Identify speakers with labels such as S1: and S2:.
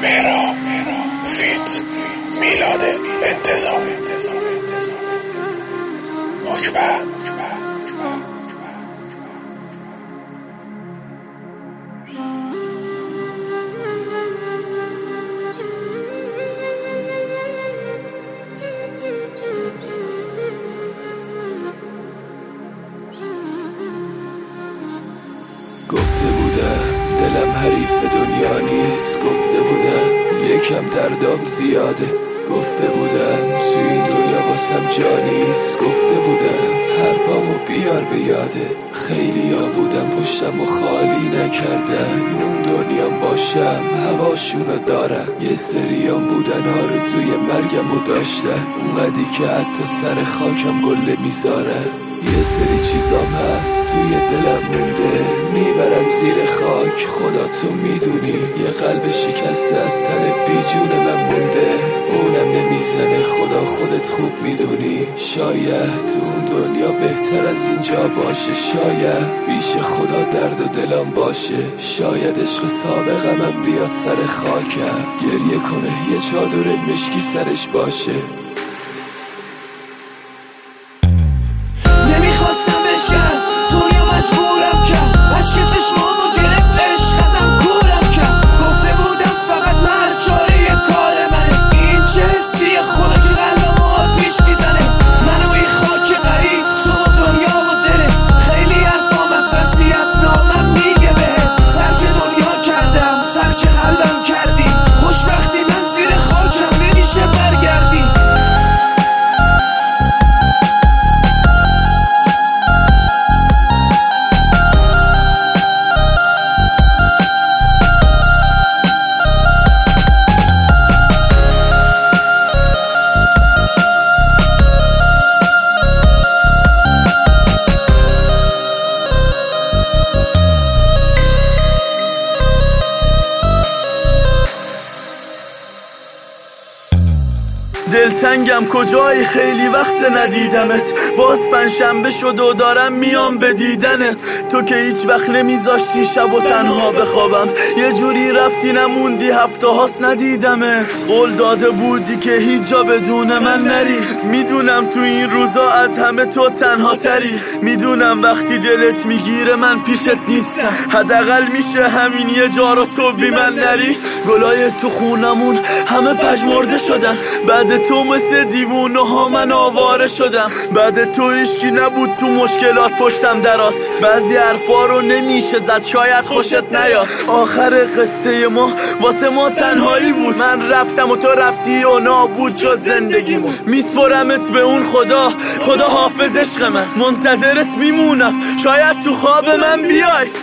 S1: مهرا فیت میلاد انتظار مکبر.
S2: گفته بودم دلم حریف دنیا نیست، گفته بودم یکم دردام زیاده، گفته بودم تو این دنیا واسم جا نیست، گفته بودم حرفامو بیار به یادت. خیلی ها بودم پشتم و خالی نکردن، اون دنیام باشم هواشونو دارم. یه سریام بودن آرزوی مرگمو داشتن، اونقدی که حتی سر خاکم گله میذارن. یه سری چیزام هست توی دلم مونده، میبرم زیر خاک، خدا تو میدونی. یه قلب شکسته از تن بیجون من مونده، اونم نمیزنه، خدا خودت خوب میدونی. شاید اون دنیا بهتر از اینجا باشه، شاید پیش خدا درد و دلم باشه، شاید عشق سابقمم بیاد سر خاکم گریه کنه، یه چادر مشکی سرش باشه.
S3: نمیخواستم بشم دنیا مجبورم کرد، عشق چشمامو گرفت عشق ازم کورم کرد. گفته بودم فقط من چاره کار منه، این چه حسیه خدا که قلبمو آتیش میزنه. من و این خاک غریب، تو و دنیا و دلت، خیلی حرفام از وصیت نامم میگه بهت. ترک دنیا کردم، ترک قلبم کردی، خوشبختی من زیر خاکم نمیشه برگردی.
S4: دلتنگم کجایی خیلی وقت ندیدمت، باز پنجشنبه شد و دارم میام به دیدنت. تو که هیچ وقت نمیذاشتی شب و تنها بخوابم، یه جوری رفتی نموندی هفته هاست ندیدمت. قول داده بودی که هیچ جا بدون من نری، میدونم تو این روزا از همه تو تنها تری. میدونم وقتی دلت میگیره من پیشت نیستم، حداقل میشه همین یه جا رو تو بی من نری. گلای تو خونمون همه پژمرده شدن، بعد تو مثل دیوونه ها من آواره شدم. بعد تو هیچکی نبود تو مشکلات پشتم درات، بعضی حرفا رو نمیشه زد شاید خوشت نیاد. آخر قصه ما واسه ما تنهایی بود، من رفتم و تو رفتی و نابود شد زندگیمون. میسپرمت به اون خدا، خدا حافظ عشق من، منتظرت میمونم شاید تو خواب من بیای.